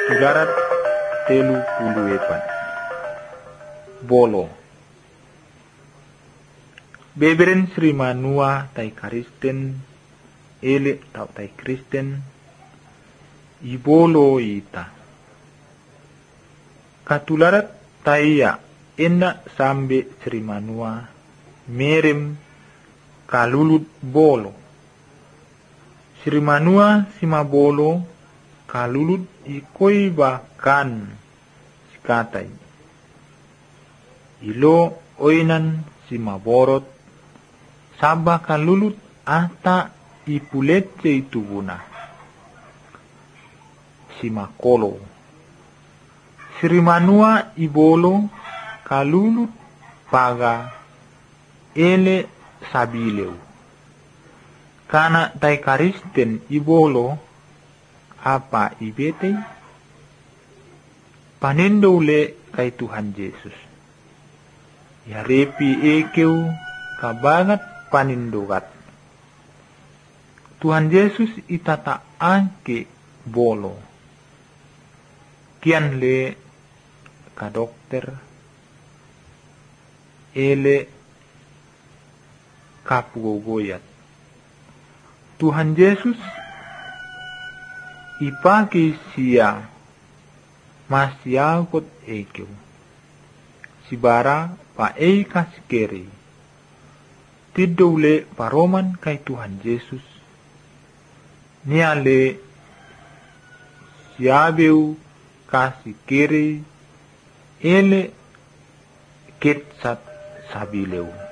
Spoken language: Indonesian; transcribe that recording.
Katularat telu puluepan. Bolo. Beberen Sri Manua tai Kristen, ele tau tai Kristen, ibolo ita. Katularat taiya enda sambe Sri Manua merem kalulut bolo. Sri Manua sima bolo kalulut ikoi bakan sikatai. Ilo oinan sima borot sabah kalulut ata ipuletse itubuna. Sima kolo. Sri Manua ibolo kalulut paga ele sabileu. Kana tai Kristen ibolo apa ibete panendo ule kai Tuhan Yesus. Ya repi ekeu kabangat panindogat. Tuhan Yesus itata angke bolo. Kian le ka dokter ele kapugogoyat. Tuhan Yesus ipaki sia masyagot ekeu. Sibara pa eika sikeri. Tidole paroman kai Tuhan Yesus. Niale siabeu kasikeri ele ketsat sabileu.